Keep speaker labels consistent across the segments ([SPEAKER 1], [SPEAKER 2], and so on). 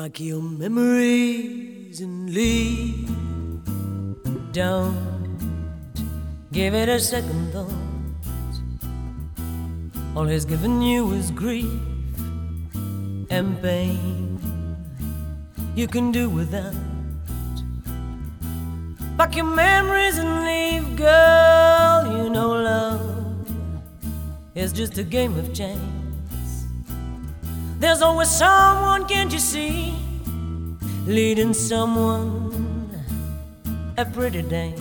[SPEAKER 1] Pack your memories and leave. Don't give it a second thought. All he's given you is grief and pain you can do without. Pack your memories and leave, girl. You know love is just a game of chance. There's always someone, can't you see, leading someone a pretty dance.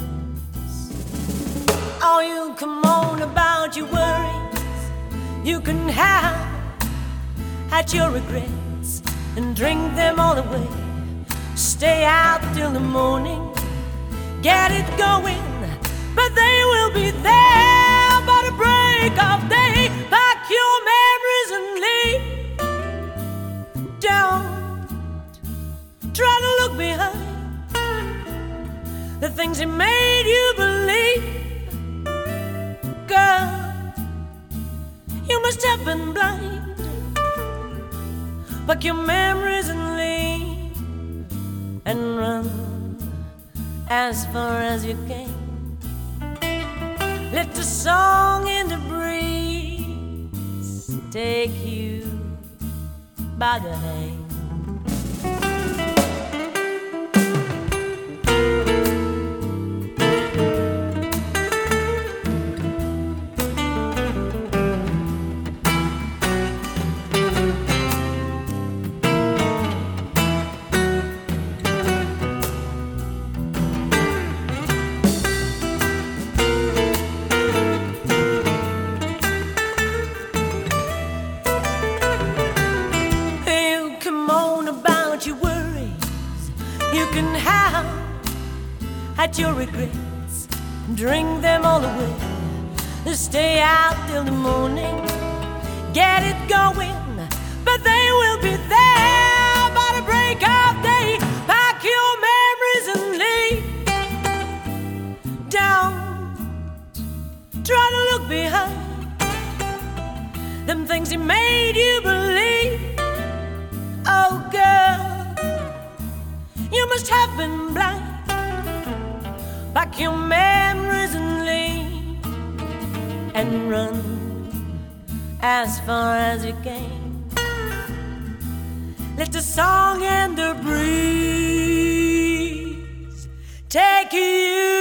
[SPEAKER 1] Oh, you come on about your worries, you can have at your regrets and drink them all away. Stay out till the morning, get it going, but they will be there by the break of day. Pack your memories and leave. Don't try to look behind the things he made you believe. Girl, you must have been blind. Pack your memories and leave and run as far as you can. Let the song in the breeze take you by the hand. You can have at your regrets, drink them all away. Stay out till the morning, get it going, but they will be there by the break of day. Pack your memories and leave. Don't try to look behind them things he made you believe. Oh girl, you must have been blind. Pack your memories and leave and run as far as you can. Let the song and the breeze take you